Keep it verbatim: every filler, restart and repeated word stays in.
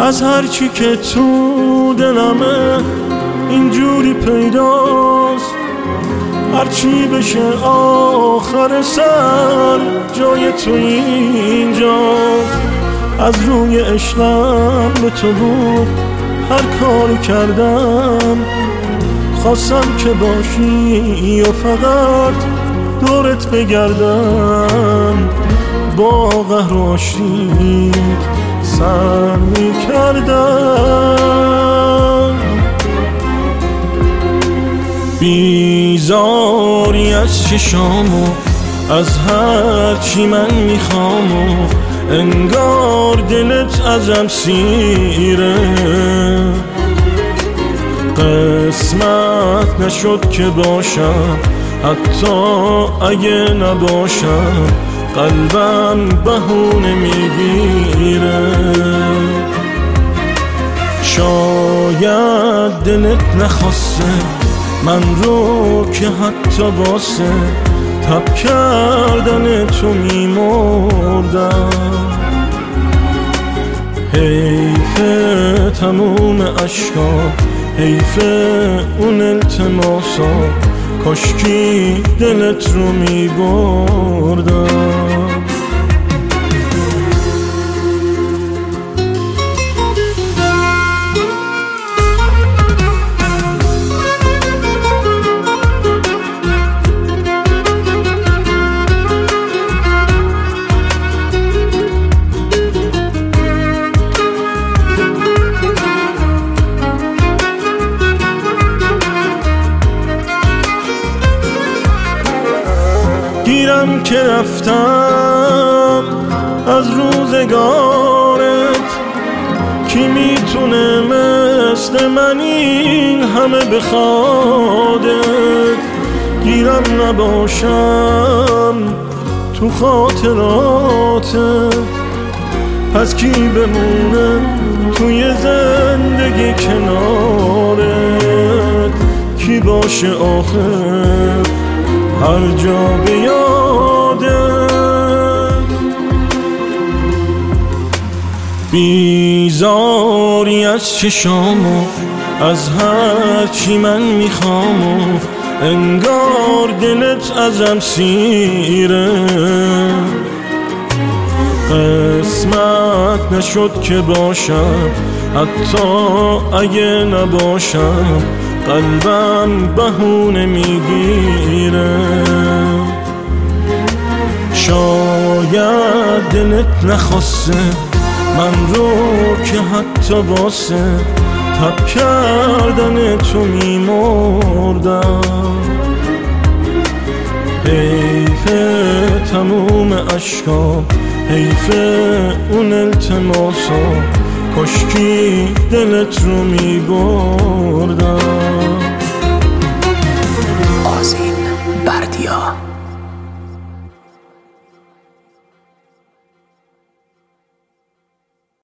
از هرچی که تو دلمه اینجوری پیداست، هرچی بشه آخر سر جای تو اینجاست. از روی عشقم به تو بود هر کاری کردم، خواستم که باشی و فقط دورت بگردم. با قهر و آشتیت سر می کردم. بیزاری از چشامو از هر چی من میخوام و انگار دلت ازم سیره. قسمت نشد که باشم حتی اگه نباشم، قلبم بهونه میگیره. شاید دلت نخواسته من رو که حتی باسه تب کردن تو میمردم. حیفه تموم عشقام، حیفه اون التماسا، کاشکی دلت رو میبردم. گیرم که رفتم از روزگارت، کی میتونه مثل من این همه بخوادت. گیرم نباشم تو خاطراتت، پس کی بمونه توی زندگی کنارت. کی باشه آخر هر جا بیادت. بیزاری از چشامو از هر چی من میخوام و انگار دلت ازم سیره. قسمت نشد که باشم حتی اگه نباشم، قلبم بهونه میگیره. شاید دلت نخواسته من رو که حتی باسه تب کردن تو میمردم. حیفه تموم عشقام، حیفه اون التماسا، کاشکی دلت رو میبردم. آذین بردیا.